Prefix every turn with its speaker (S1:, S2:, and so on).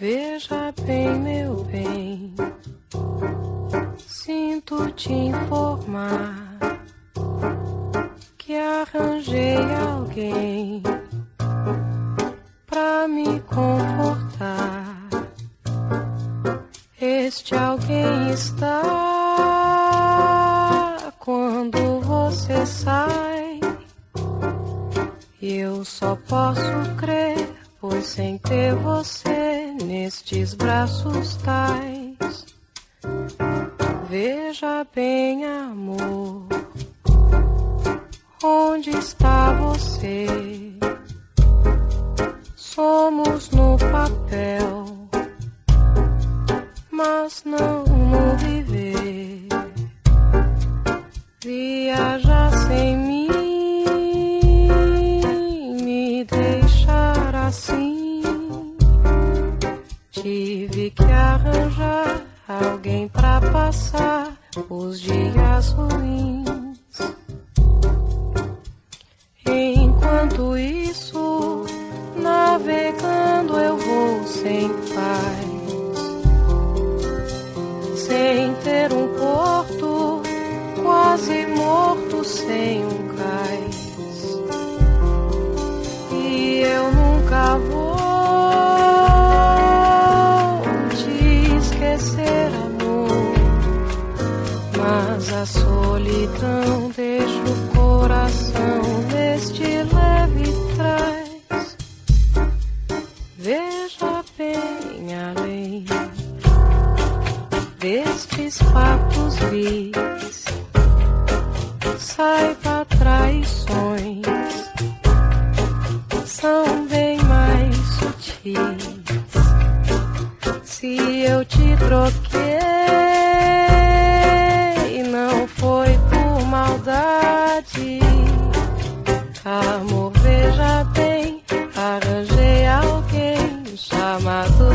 S1: Veja bem, meu bem, sinto te informar que arranjei alguém pra me confortar. Este alguém está quando você sai. Eu só posso crer, pois sem ter você nestes braços tais. Veja bem, amor, onde está você? Somos no papel, mas não no viver. Viajar sem mim, me deixar assim. Tive que arranjar alguém pra passar os dias ruins. Enquanto isso, navegando eu vou sem paz, sem ter um porto, quase morto sem um cais. E eu nunca vou te esquecer, amor, mas a solidão deixa o coração neste leve trás. Veja bem além destes fatos vis, saiba, traições são bem mais sutis. Se eu te troquei, não foi por maldade. Amor, veja bem, arranjei alguém chamado